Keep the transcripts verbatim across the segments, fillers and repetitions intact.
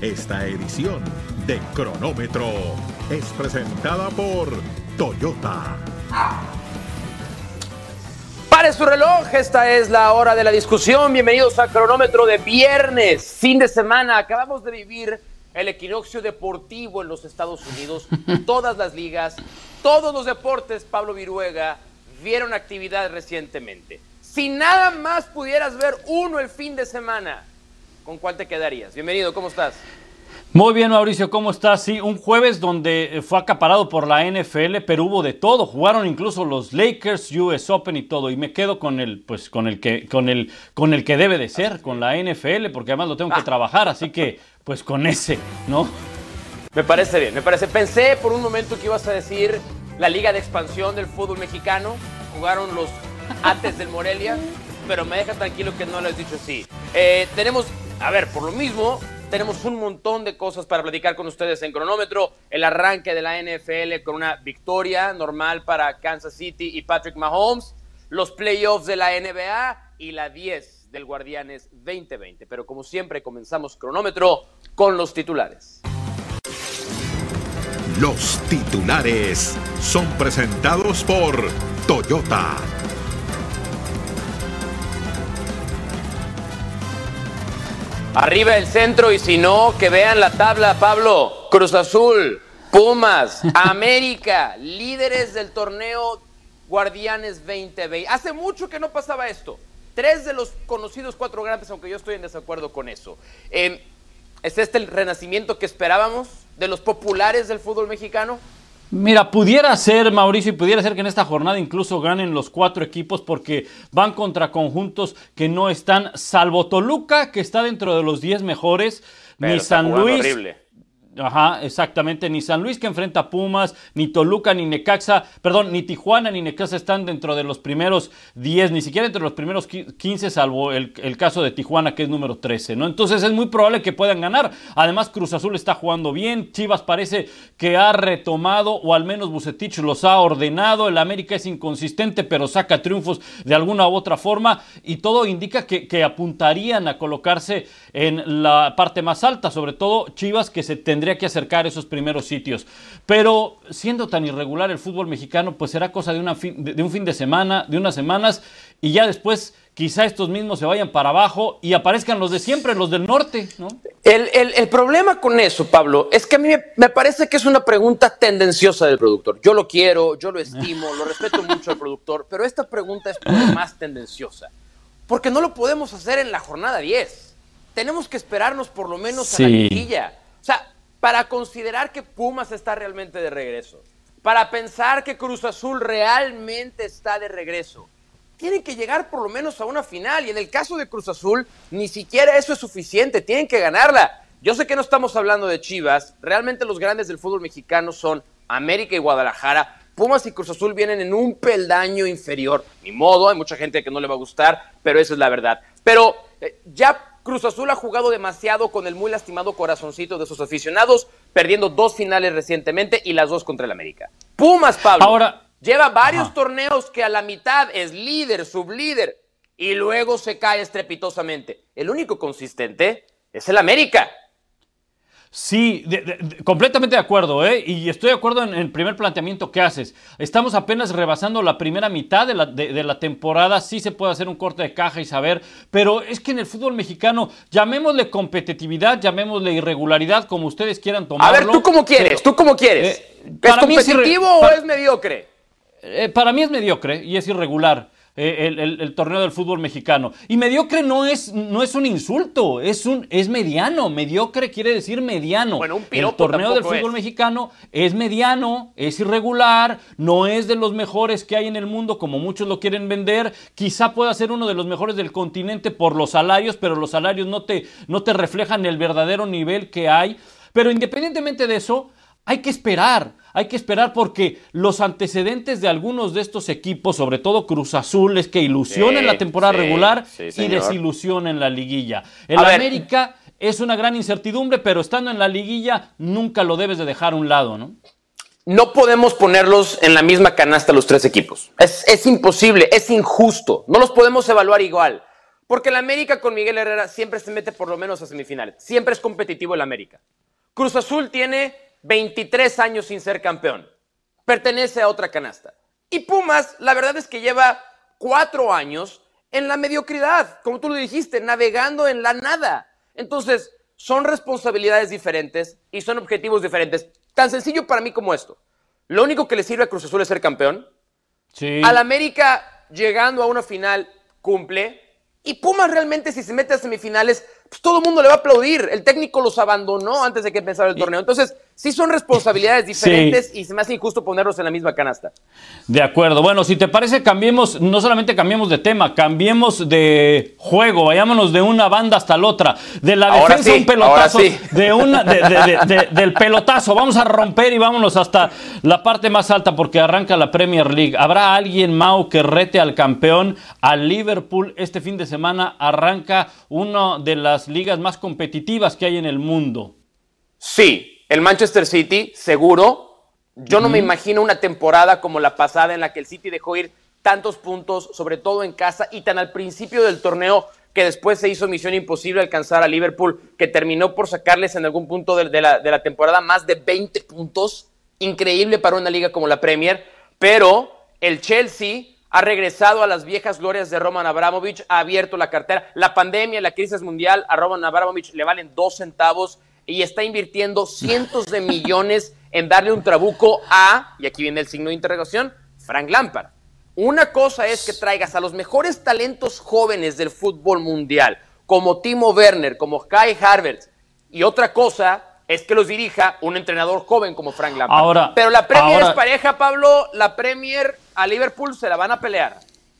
Esta edición de Cronómetro es presentada por Toyota. Pare su reloj, esta es la hora de la discusión. Bienvenidos a Cronómetro de viernes, fin de semana. Acabamos de vivir el equinoccio deportivo en los Estados Unidos. Todas las ligas, todos los deportes, Pablo Viruega, vieron actividad recientemente. Si nada más pudieras ver uno el fin de semana, ¿con cuál te quedarías? Bienvenido, ¿cómo estás? Muy bien, Mauricio, ¿cómo estás? Sí, un jueves donde fue acaparado por la N F L, pero hubo de todo. Jugaron incluso los Lakers, U S Open y todo. Y me quedo con el, pues, con el que, con el, con el que debe de ser, con la N F L, porque además lo tengo que ah. trabajar, así que, pues, con ese, ¿no? Me parece bien, me parece. Pensé por un momento que ibas a decir la Liga de Expansión del fútbol mexicano. Jugaron los Ates del Morelia, pero me deja tranquilo que no lo has dicho así. Eh, tenemos, a ver, por lo mismo, tenemos un montón de cosas para platicar con ustedes en Cronómetro. El arranque de la N F L con una victoria normal para Kansas City y Patrick Mahomes, los playoffs de la N B A y la diez del Guardianes veinte veinte. Pero como siempre, comenzamos Cronómetro con los titulares. Los titulares son presentados por Toyota. Arriba el centro y si no, que vean la tabla, Pablo. Cruz Azul, Pumas, América, líderes del torneo Guardianes veinte veinte. Hace mucho que no pasaba esto. Tres de los conocidos cuatro grandes, aunque yo estoy en desacuerdo con eso. Eh, ¿Es este el renacimiento que esperábamos de los populares del fútbol mexicano? Mira, pudiera ser, Mauricio, y pudiera ser que en esta jornada incluso ganen los cuatro equipos porque van contra conjuntos que no están, salvo Toluca, que está dentro de los diez mejores, pero ni San Luis. Horrible. Ajá, exactamente, ni San Luis que enfrenta a Pumas, ni Toluca, ni Necaxa, perdón, ni Tijuana, ni Necaxa están dentro de los primeros diez, ni siquiera entre los primeros quince, salvo el, el caso de Tijuana, que es número trece, ¿no? Entonces es muy probable que puedan ganar. Además, Cruz Azul está jugando bien, Chivas parece que ha retomado, o al menos Bucetich los ha ordenado, el América es inconsistente, pero saca triunfos de alguna u otra forma, y todo indica que, que apuntarían a colocarse en la parte más alta, sobre todo Chivas, que se tendría tendría que acercar esos primeros sitios. Pero siendo tan irregular el fútbol mexicano, pues será cosa de, una fin, de, de un fin de semana, de unas semanas, y ya después quizá estos mismos se vayan para abajo y aparezcan los de siempre, los del norte, ¿no? El, el, el problema con eso, Pablo, es que a mí me, me parece que es una pregunta tendenciosa del productor. Yo lo quiero, yo lo estimo, lo respeto mucho al productor, pero esta pregunta es por más tendenciosa. Porque no lo podemos hacer en la jornada diez. Tenemos que esperarnos por lo menos sí. a la liguilla. O sea, para considerar que Pumas está realmente de regreso, para pensar que Cruz Azul realmente está de regreso, tienen que llegar por lo menos a una final. Y en el caso de Cruz Azul, ni siquiera eso es suficiente, tienen que ganarla. Yo sé que no estamos hablando de Chivas, realmente los grandes del fútbol mexicano son América y Guadalajara. Pumas y Cruz Azul vienen en un peldaño inferior. Ni modo, hay mucha gente que no le va a gustar, pero esa es la verdad. Pero eh, ya Cruz Azul ha jugado demasiado con el muy lastimado corazoncito de sus aficionados, perdiendo dos finales recientemente y las dos contra el América. Pumas, Pablo, Ahora, lleva varios ajá. torneos que a la mitad es líder, sublíder, y luego se cae estrepitosamente. El único consistente es el América. Sí, de, de, de, completamente de acuerdo, ¿eh? Y estoy de acuerdo en, en el primer planteamiento que haces. Estamos apenas rebasando la primera mitad de la, de, de la temporada. Sí se puede hacer un corte de caja y saber, pero es que en el fútbol mexicano, llamémosle competitividad, llamémosle irregularidad, como ustedes quieran tomarlo. A ver, ¿tú cómo quieres? ¿Tú cómo quieres? Eh, ¿Es competitivo es irre- o para, es mediocre? Eh, para mí es mediocre y es irregular. Eh, el, el, el torneo del fútbol mexicano. Y mediocre no es, no es un insulto, es, un, es mediano. Mediocre quiere decir mediano. Bueno, un el torneo del fútbol es. mexicano es mediano, es irregular, no es de los mejores que hay en el mundo, como muchos lo quieren vender. Quizá pueda ser uno de los mejores del continente por los salarios, pero los salarios no te, no te reflejan el verdadero nivel que hay. Pero independientemente de eso, hay que esperar, hay que esperar porque los antecedentes de algunos de estos equipos, sobre todo Cruz Azul, es que ilusionan en sí, la temporada sí, regular sí, y desilusionan en la liguilla. El a América ver. es una gran incertidumbre, pero estando en la liguilla nunca lo debes de dejar a un lado, ¿no? No podemos ponerlos en la misma canasta los tres equipos. Es, es imposible, es injusto. No los podemos evaluar igual. Porque el América con Miguel Herrera siempre se mete por lo menos a semifinales. Siempre es competitivo el América. Cruz Azul tiene veintitrés años sin ser campeón. Pertenece a otra canasta. Y Pumas, la verdad es que lleva cuatro años en la mediocridad, como tú lo dijiste, navegando en la nada. Entonces, son responsabilidades diferentes y son objetivos diferentes. Tan sencillo para mí como esto. Lo único que le sirve a Cruz Azul es ser campeón. Sí. Al América, llegando a una final, cumple. Y Pumas realmente, si se mete a semifinales, pues todo el mundo le va a aplaudir. El técnico los abandonó antes de que empezara el torneo. Entonces, sí son responsabilidades diferentes sí. y se me hace injusto ponerlos en la misma canasta. De acuerdo. Bueno, si te parece, cambiemos, no solamente cambiemos de tema, cambiemos de juego. Vayámonos de una banda hasta la otra. De la ahora defensa sí, un pelotazo. Sí. De una, de, de, de, de, del pelotazo. Vamos a romper y vámonos hasta la parte más alta porque arranca la Premier League. ¿Habrá alguien, Mau, que rete al campeón, al Liverpool? Este fin de semana arranca una de las ligas más competitivas que hay en el mundo. Sí, el Manchester City, seguro. Yo uh-huh. no me imagino una temporada como la pasada en la que el City dejó ir tantos puntos, sobre todo en casa, y tan al principio del torneo que después se hizo misión imposible alcanzar a Liverpool, que terminó por sacarles en algún punto de, de, la, de la temporada más de veinte puntos. Increíble para una liga como la Premier, pero el Chelsea ha regresado a las viejas glorias de Roman Abramovich, ha abierto la cartera. La pandemia, la crisis mundial, a Roman Abramovich le valen dos centavos y está invirtiendo cientos de millones en darle un trabuco a, y aquí viene el signo de interrogación, Frank Lampard. Una cosa es que traigas a los mejores talentos jóvenes del fútbol mundial, como Timo Werner, como Kai Havertz, y otra cosa es que los dirija un entrenador joven como Frank Lampard. Ahora, Pero la Premier ahora... es pareja, Pablo, la Premier a Liverpool se la van a pelear.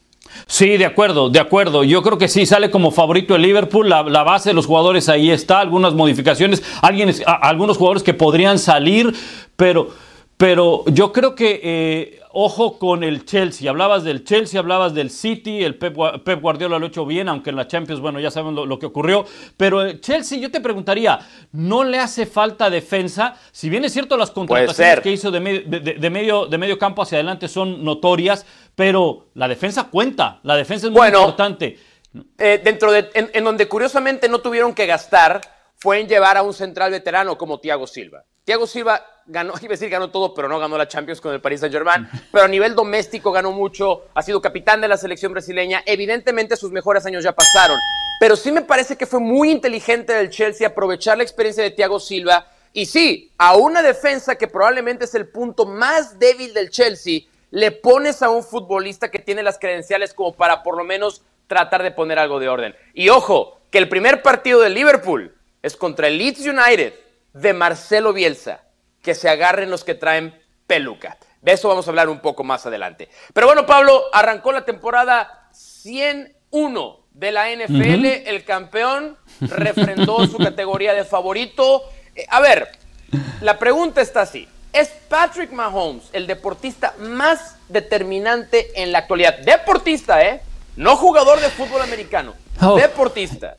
Sí, de acuerdo, de acuerdo. Yo creo que sí, sale como favorito el Liverpool. La, la base de los jugadores ahí está, algunas modificaciones, alguien, a, algunos jugadores que podrían salir, pero, pero yo creo que, eh, ojo con el Chelsea. Hablabas del Chelsea, hablabas del City, el Pep, Pep Guardiola lo ha hecho bien, aunque en la Champions, bueno, ya saben lo, lo que ocurrió. Pero el Chelsea, yo te preguntaría, ¿no le hace falta defensa? Si bien es cierto, las contrataciones que hizo de, me, de, de, de, medio, de medio campo hacia adelante son notorias, pero la defensa cuenta, la defensa es muy bueno, importante. Eh, dentro de, en, en donde curiosamente no tuvieron que gastar fue en llevar a un central veterano como Thiago Silva. Thiago Silva ganó, iba a decir ganó todo, pero no ganó la Champions con el Paris Saint-Germain, pero a nivel doméstico ganó mucho, ha sido capitán de la selección brasileña, evidentemente sus mejores años ya pasaron, pero sí me parece que fue muy inteligente del Chelsea aprovechar la experiencia de Thiago Silva, y sí, a una defensa que probablemente es el punto más débil del Chelsea, le pones a un futbolista que tiene las credenciales como para por lo menos tratar de poner algo de orden. Y ojo, que el primer partido del Liverpool es contra el Leeds United de Marcelo Bielsa, que se agarren los que traen peluca. De eso vamos a hablar un poco más adelante. Pero bueno, Pablo, arrancó la temporada ciento uno de la N F L, uh-huh. el campeón refrendó su categoría de favorito. Eh, a ver, la pregunta está así. ¿Es Patrick Mahomes el deportista más determinante en la actualidad? Deportista, ¿eh? No jugador de fútbol americano. Oh. Deportista.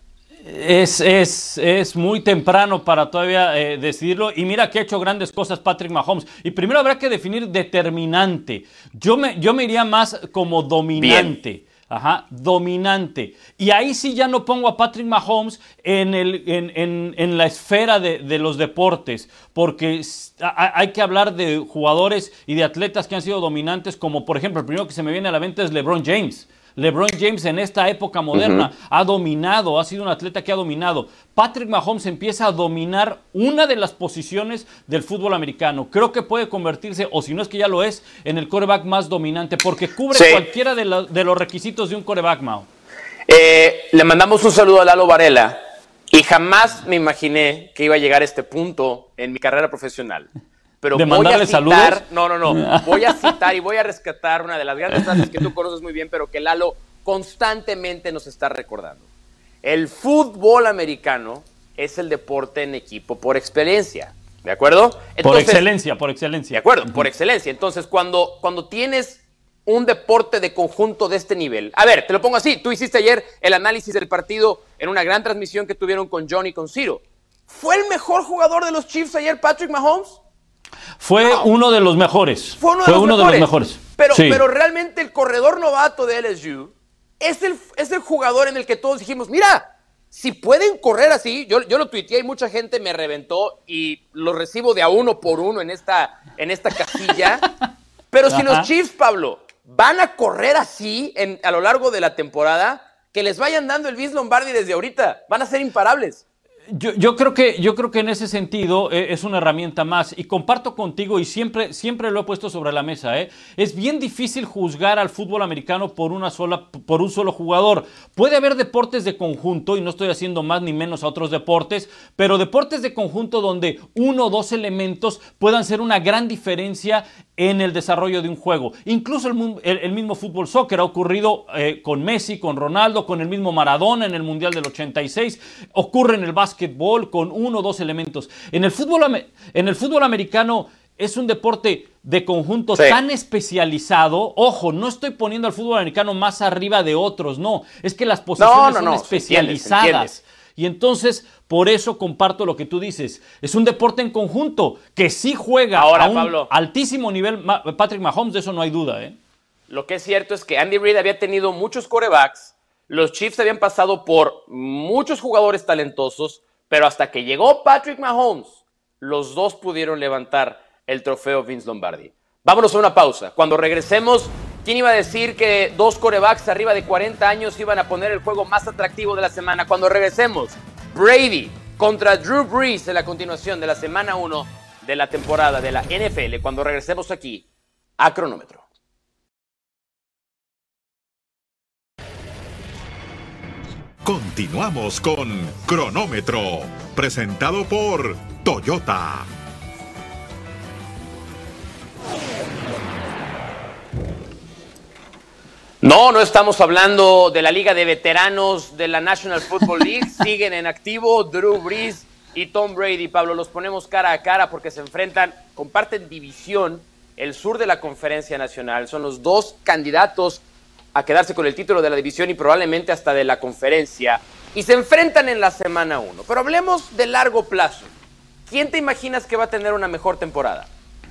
Es, es, es muy temprano para todavía eh, decidirlo. Y mira que ha hecho grandes cosas Patrick Mahomes. Y primero habrá que definir determinante. Yo me, yo me iría más como dominante. Bien. Ajá, dominante. Y ahí sí ya no pongo a Patrick Mahomes en, el, en, en, en la esfera de, de los deportes, porque hay que hablar de jugadores y de atletas que han sido dominantes, como por ejemplo, el primero que se me viene a la mente es LeBron James. LeBron James en esta época moderna uh-huh. ha dominado, ha sido un atleta que ha dominado. Patrick Mahomes empieza a dominar una de las posiciones del fútbol americano. Creo que puede convertirse, o si no es que ya lo es, en el quarterback más dominante, porque cubre sí. cualquiera de, la, de los requisitos de un quarterback, Mao. Eh, le mandamos un saludo a Lalo Varela, y jamás me imaginé que iba a llegar a este punto en mi carrera profesional. Pero ¿de voy mandarle a citar, saludos? No, no, no. Voy a citar y voy a rescatar una de las grandes frases que tú conoces muy bien, pero que Lalo constantemente nos está recordando. El fútbol americano es el deporte en equipo por excelencia. ¿De acuerdo? Entonces, por excelencia, por excelencia. De acuerdo, uh-huh. por excelencia. Entonces, cuando, cuando tienes un deporte de conjunto de este nivel. A ver, te lo pongo así. Tú hiciste ayer el análisis del partido en una gran transmisión que tuvieron con John y con Ciro. ¿Fue el mejor jugador de los Chiefs ayer, Patrick Mahomes? Fue no. uno de los mejores. Fue uno de, Fue los, uno mejores. de los mejores. Pero, sí. pero realmente el corredor novato de L S U es el, es el jugador en el que todos dijimos, mira, si pueden correr así, yo, yo lo tuiteé y mucha gente me reventó y lo recibo de a uno por uno en esta, en esta casilla. Pero si los Chiefs, Pablo, van a correr así en, a lo largo de la temporada, que les vayan dando el Vince Lombardi desde ahorita. Van a ser imparables. Yo, yo, creo que, yo creo que en ese sentido eh, es una herramienta más y comparto contigo y siempre, siempre lo he puesto sobre la mesa. ¿eh? Es bien difícil juzgar al fútbol americano por, una sola, por un solo jugador. Puede haber deportes de conjunto y no estoy haciendo más ni menos a otros deportes, pero deportes de conjunto donde uno o dos elementos puedan ser una gran diferencia en el desarrollo de un juego. Incluso el, el, el mismo fútbol soccer ha ocurrido eh, con Messi, con Ronaldo, con el mismo Maradona en el Mundial del ochenta y seis, ocurre en el básquetbol con uno o dos elementos. En el fútbol, en el fútbol americano es un deporte de conjunto sí. tan especializado. Ojo, no estoy poniendo al fútbol americano más arriba de otros, no. Es que las posiciones no, no, son no, especializadas. ¿Entiendes? ¿Entiendes? Y entonces, por eso comparto lo que tú dices. Es un deporte en conjunto que sí juega Ahora, a un Pablo, altísimo nivel. Patrick Mahomes, de eso no hay duda. ¿eh? Lo que es cierto es que Andy Reid había tenido muchos quarterbacks. Los Chiefs habían pasado por muchos jugadores talentosos, pero hasta que llegó Patrick Mahomes, los dos pudieron levantar el trofeo Vince Lombardi. Vámonos a una pausa. Cuando regresemos, ¿quién iba a decir que dos quarterbacks arriba de cuarenta años iban a poner el juego más atractivo de la semana? Cuando regresemos, Brady contra Drew Brees en la continuación de la semana uno de la temporada de la N F L. Cuando regresemos aquí a Cronómetro. Continuamos con Cronómetro, presentado por Toyota. No, no estamos hablando de la Liga de Veteranos de la National Football League. Siguen en activo Drew Brees y Tom Brady. Pablo, los ponemos cara a cara porque se enfrentan, comparten división, el sur de la Conferencia Nacional. Son los dos candidatos a quedarse con el título de la división y probablemente hasta de la conferencia. Y se enfrentan en la semana uno. Pero hablemos de largo plazo. ¿Quién te imaginas que va a tener una mejor temporada?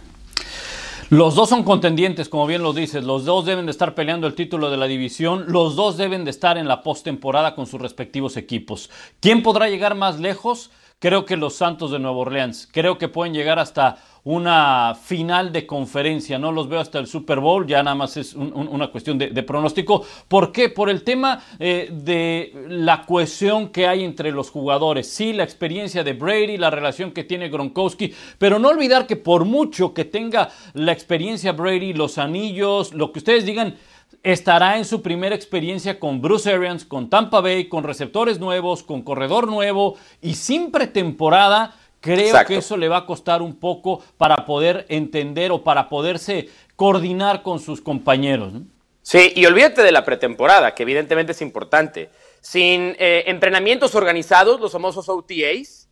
Los dos son contendientes, como bien lo dices. Los dos deben de estar peleando el título de la división. Los dos deben de estar en la postemporada con sus respectivos equipos. ¿Quién podrá llegar más lejos? Creo que los Santos de Nueva Orleans. Creo que pueden llegar hasta una final de conferencia. No los veo hasta el Super Bowl. Ya nada más es un, un, una cuestión de, de pronóstico. ¿Por qué? Por el tema eh, de la cohesión que hay entre los jugadores. Sí, la experiencia de Brady, la relación que tiene Gronkowski. Pero no olvidar que por mucho que tenga la experiencia Brady, los anillos, lo que ustedes digan, estará en su primera experiencia con Bruce Arians, con Tampa Bay, con receptores nuevos, con corredor nuevo y sin pretemporada. Creo Exacto. que eso le va a costar un poco para poder entender o para poderse coordinar con sus compañeros, ¿no? Sí, y olvídate de la pretemporada, que evidentemente es importante. Sin eh, entrenamientos organizados, los famosos O T As,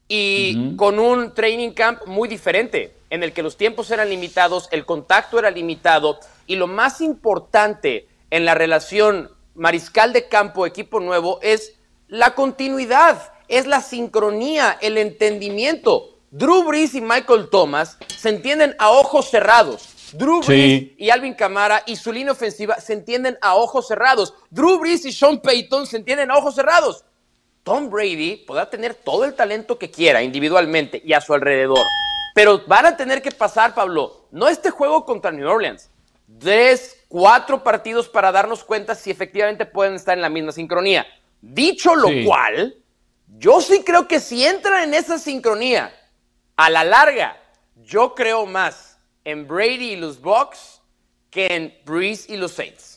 y uh-huh. con un training camp muy diferente, en el que los tiempos eran limitados, el contacto era limitado, y lo más importante en la relación mariscal de campo, equipo nuevo, es la continuidad, es la sincronía, el entendimiento. Drew Brees y Michael Thomas se entienden a ojos cerrados. Drew Brees sí. y Alvin Kamara y su línea ofensiva se entienden a ojos cerrados. Drew Brees y Sean Payton se entienden a ojos cerrados. Tom Brady podrá tener todo el talento que quiera individualmente y a su alrededor, pero van a tener que pasar, Pablo, no este juego contra New Orleans, tres, cuatro partidos para darnos cuenta si efectivamente pueden estar en la misma sincronía. Dicho lo sí. cual, yo sí creo que si entran en esa sincronía, a la larga, yo creo más en Brady y los Bucs que en Brees y los Saints.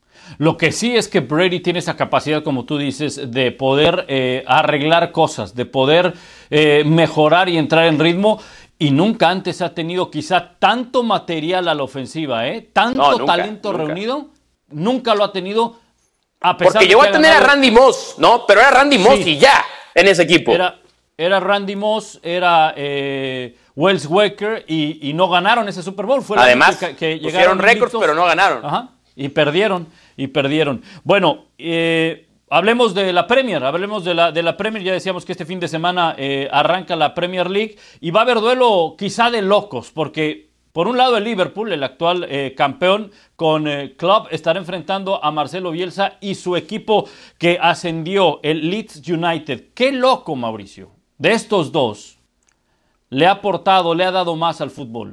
Lo que sí es que Brady tiene esa capacidad, como tú dices, de poder eh, arreglar cosas, de poder eh, mejorar y entrar en ritmo. Y nunca antes ha tenido quizá tanto material a la ofensiva, ¿eh? Tanto no, nunca, talento nunca. reunido, nunca lo ha tenido. A pesar Porque de llegó que a tener ganado... a Randy Moss, ¿no? Pero era Randy Moss sí. y ya, en ese equipo. Era, era Randy Moss, era eh, Wells Waker y, y no ganaron ese Super Bowl. Fue Además, que, que pusieron récords, pero no ganaron. Ajá, y perdieron, y perdieron. Bueno, eh... hablemos de la Premier, hablemos de la, de la Premier. Ya decíamos que este fin de semana eh, arranca la Premier League y va a haber duelo quizá de locos, porque Por un lado, el Liverpool, el actual eh, campeón con eh, Klopp, estará enfrentando a Marcelo Bielsa y su equipo que ascendió, el Leeds United. Qué loco, Mauricio. De estos dos, ¿le ha aportado, le ha dado más al fútbol?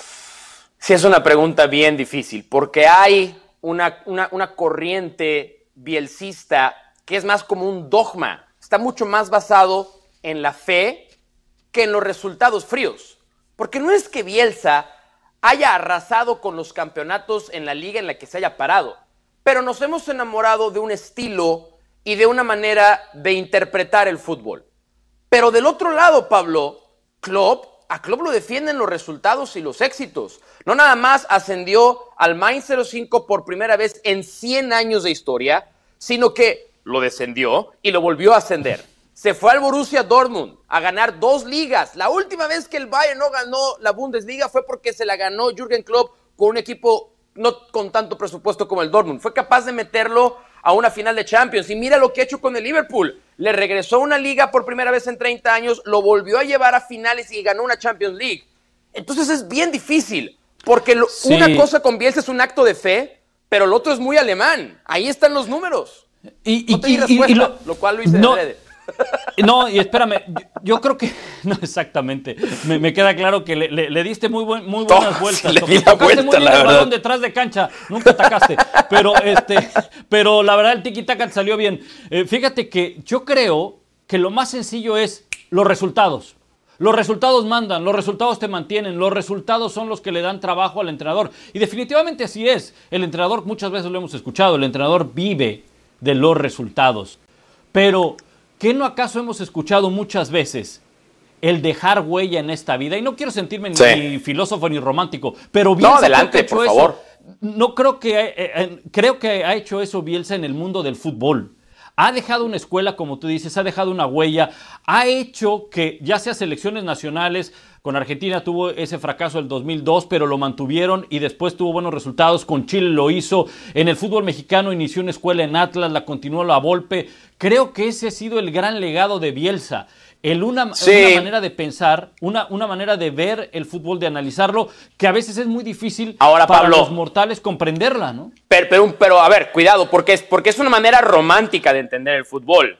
Sí, es una pregunta bien difícil, porque hay una, una, una corriente bielcista que es más como un dogma. Está mucho más basado en la fe que en los resultados fríos. Porque no es que Bielsa haya arrasado con los campeonatos en la liga en la que se haya parado, pero nos hemos enamorado de un estilo y de una manera de interpretar el fútbol. Pero del otro lado, Pablo, Klopp, a Klopp lo defienden los resultados y los éxitos. No nada más ascendió al Mainz cero cinco por primera vez en cien años de historia, sino que lo descendió y lo volvió a ascender. Se fue al Borussia Dortmund a ganar dos ligas. La última vez que el Bayern no ganó la Bundesliga fue porque se la ganó Jürgen Klopp con un equipo no con tanto presupuesto como el Dortmund. Fue capaz de meterlo a una final de Champions. Y mira lo que ha hecho con el Liverpool. Le regresó una liga por primera vez en treinta años, lo volvió a llevar a finales y ganó una Champions League. Entonces es bien difícil, porque lo, sí. Una cosa con Bielsa es un acto de fe, pero el otro es muy alemán. Ahí están los números. Y, no te y, di respuesta, y, y lo, lo cual lo hice no, de adrede. No, y espérame, yo, yo creo que, no exactamente, me, me queda claro que le, le, le diste muy, buen, muy buenas oh, vueltas, sí, le di la tocaste vuelta, muy bien la el verdad. balón detrás de cancha, nunca atacaste, pero, este, pero la verdad el tiki-taka salió bien. Eh, fíjate que yo creo que lo más sencillo es los resultados. Los resultados mandan, los resultados te mantienen, los resultados son los que le dan trabajo al entrenador. Y definitivamente así es. El entrenador, muchas veces lo hemos escuchado, el entrenador vive de los resultados. Pero, ¿qué no acaso hemos escuchado muchas veces? El dejar huella en esta vida. Y no quiero sentirme sí. ni filósofo ni romántico, pero Bielsa no, adelante, creo que ha por hecho favor. eso. No creo que, eh, eh, creo que ha hecho eso Bielsa en el mundo del fútbol. Ha dejado una escuela, como tú dices, ha dejado una huella, ha hecho que ya sea selecciones nacionales, con Argentina tuvo ese fracaso el dos mil dos, pero lo mantuvieron y después tuvo buenos resultados, con Chile lo hizo, en el fútbol mexicano inició una escuela en Atlas, la continuó la Volpe. Creo que ese ha sido el gran legado de Bielsa. El una, sí. una manera de pensar, una, una manera de ver el fútbol, de analizarlo, que a veces es muy difícil Ahora, para Pablo, los mortales comprenderla, ¿no? Pero, pero, pero a ver, cuidado, porque es, porque es una manera romántica de entender el fútbol.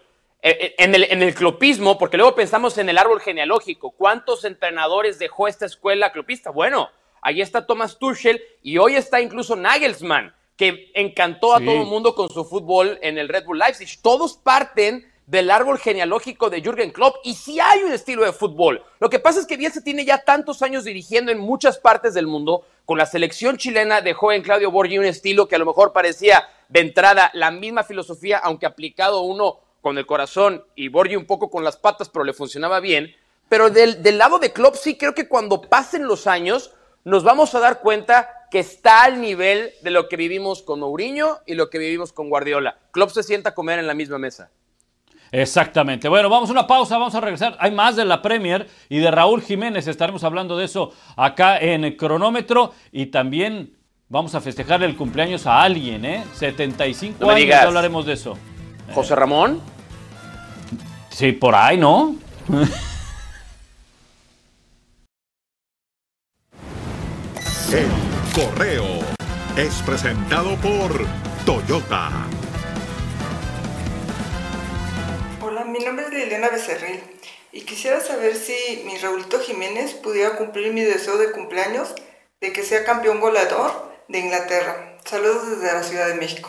En el, en el clopismo, porque luego pensamos en el árbol genealógico, ¿cuántos entrenadores dejó esta escuela clopista? Bueno, ahí está Thomas Tuchel y hoy está incluso Nagelsmann, que encantó sí. a todo el mundo con su fútbol en el Red Bull Leipzig. Todos parten del árbol genealógico de Jürgen Klopp, y sí hay un estilo de fútbol. Lo que pasa es que Bielsa tiene ya tantos años dirigiendo en muchas partes del mundo. Con la selección chilena dejó en Claudio Borghi un estilo que a lo mejor parecía de entrada la misma filosofía, aunque aplicado uno con el corazón y Borghi un poco con las patas, pero le funcionaba bien. Pero del, del lado de Klopp sí creo que cuando pasen los años nos vamos a dar cuenta que está al nivel de lo que vivimos con Mourinho y lo que vivimos con Guardiola. Klopp se sienta a comer en la misma mesa. Exactamente. Bueno, vamos a una pausa, vamos a regresar. Hay más de la Premier y de Raúl Jiménez. Estaremos hablando de eso acá en el Cronómetro. Y también vamos a festejar el cumpleaños a alguien, ¿eh? setenta y cinco no años, digas. ya hablaremos de eso. ¿José Ramón? Sí, por ahí, ¿no? El Correo es presentado por Toyota. Hola, mi nombre es Liliana Becerril y quisiera saber si mi Raúlito Jiménez pudiera cumplir mi deseo de cumpleaños de que sea campeón goleador de Inglaterra. Saludos desde la Ciudad de México.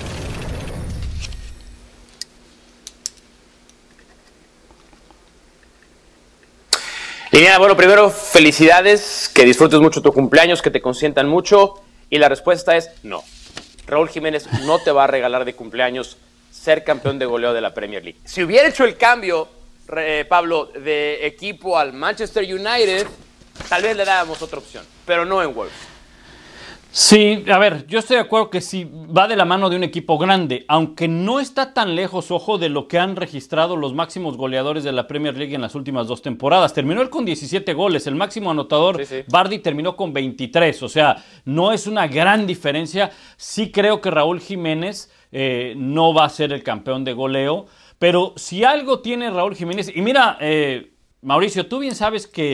Liliana, bueno, primero felicidades, que disfrutes mucho tu cumpleaños, que te consientan mucho, y la respuesta es no. Raúl Jiménez no te va a regalar de cumpleaños ser campeón de goleo de la Premier League. Si hubiera hecho el cambio, eh, Pablo, de equipo al Manchester United, tal vez le dábamos otra opción, pero no en Wolves. Sí, a ver, yo estoy de acuerdo que sí va de la mano de un equipo grande, aunque no está tan lejos, ojo, de lo que han registrado los máximos goleadores de la Premier League en las últimas dos temporadas. Terminó él con diecisiete goles, el máximo anotador, sí, sí. Vardy, terminó con veintitrés, o sea, no es una gran diferencia. Sí creo que Raúl Jiménez eh, no va a ser el campeón de goleo, pero si algo tiene Raúl Jiménez, y mira, eh, Mauricio, tú bien sabes que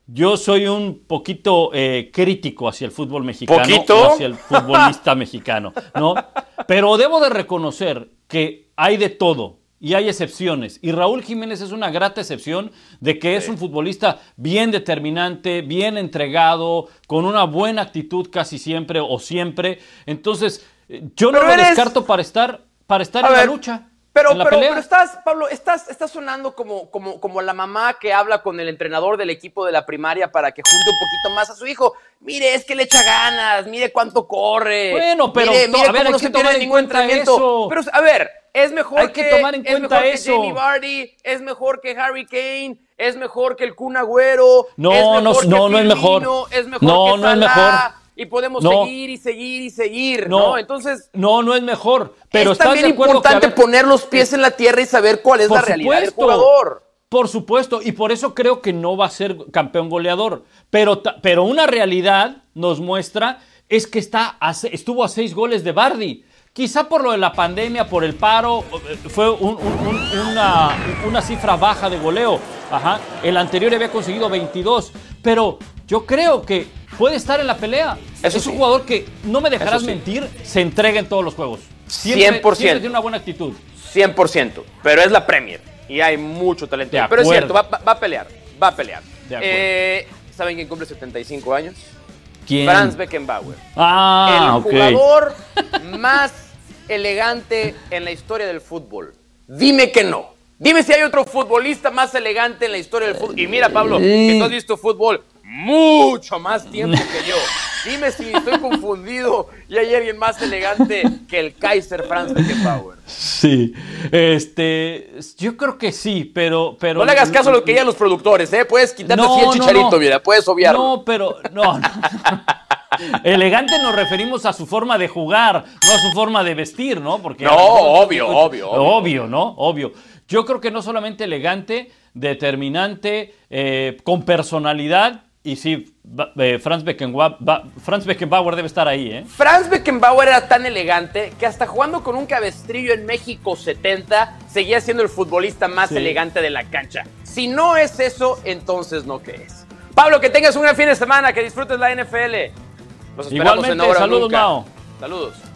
yo soy un poquito eh, crítico hacia el fútbol mexicano. ¿Poquito? O hacia el futbolista mexicano, ¿no? Pero debo de reconocer que hay de todo. Y hay excepciones. Y Raúl Jiménez es una grata excepción de que es un futbolista bien determinante, bien entregado, con una buena actitud casi siempre o siempre. Entonces, yo no Pero lo eres... descarto para estar, para estar A en ver, la lucha. Pero, en la pero, pelea. pero estás, Pablo, estás, estás sonando como, como, como la mamá que habla con el entrenador del equipo de la primaria para que junte un poquito más a su hijo. Mire, es que le echa ganas, mire cuánto corre. Bueno, pero mire, mire a ver, cómo hay no que se pierde tomar en ningún cuenta entrenamiento. eso. Pero, a ver, es mejor Hay que tomar en es cuenta mejor eso. que Jamie Vardy, es mejor que Harry Kane, es mejor que el Kun Agüero, No, es no, mejor no, que no es mejor. Firmino, es mejor No, que no es Salah, mejor. y podemos No. seguir y seguir y seguir, No, ¿no? Entonces, no, no es mejor. Pero es estás también de acuerdo importante que, a ver, poner los pies en la tierra y saber cuál es por la realidad del supuesto, jugador. Por supuesto, y por eso creo que no va a ser campeón goleador. Pero, ta- pero una realidad nos muestra es que está a se- estuvo a seis goles de Vardy. Quizá por lo de la pandemia, por el paro, fue un- un- un- una, una cifra baja de goleo. Ajá. El anterior había conseguido veintidós. Pero yo creo que puede estar en la pelea. Eso es sí. un jugador que, no me dejarás Eso sí. mentir, se entrega en todos los juegos. Siempre, cien por ciento. siempre tiene una buena actitud. cien por ciento. Pero es la Premier. Y hay mucho talento. De Pero es acuerdo. cierto, va, va- va a pelear. Va a pelear. De acuerdo. Eh, ¿Saben quién cumple setenta y cinco años? ¿Quién? Franz Beckenbauer. Ah, el ok. jugador más elegante en la historia del fútbol. Dime que no. Dime si hay otro futbolista más elegante en la historia del fútbol. Y mira, Pablo, que tú has visto fútbol mucho más tiempo que yo. Dime si estoy confundido y hay alguien más elegante que el Kaiser Franz Beckenbauer. Sí, este, yo creo que sí, pero, pero No le hagas caso a lo que digan los productores, ¿eh? Puedes quitarte No, así el no, chicharito, no. mira, puedes obviarlo. No, pero no, no. Elegante nos referimos a su forma de jugar, no a su forma de vestir, ¿no? Porque No, obvio, obvio, obvio. obvio, ¿no? Obvio. Yo creo que no solamente elegante, determinante, eh, con personalidad. Y sí, ba- eh, Franz Beckenbauer, ba- Franz Beckenbauer debe estar ahí, ¿eh? Franz Beckenbauer era tan elegante que hasta jugando con un cabestrillo en México setenta seguía siendo el futbolista más Sí. elegante de la cancha. Si no es eso, entonces no qué es. Pablo, que tengas un gran fin de semana, que disfrutes la N F L. Los esperamos Igualmente, en Ahora o saludos, Nunca. Mao. Saludos.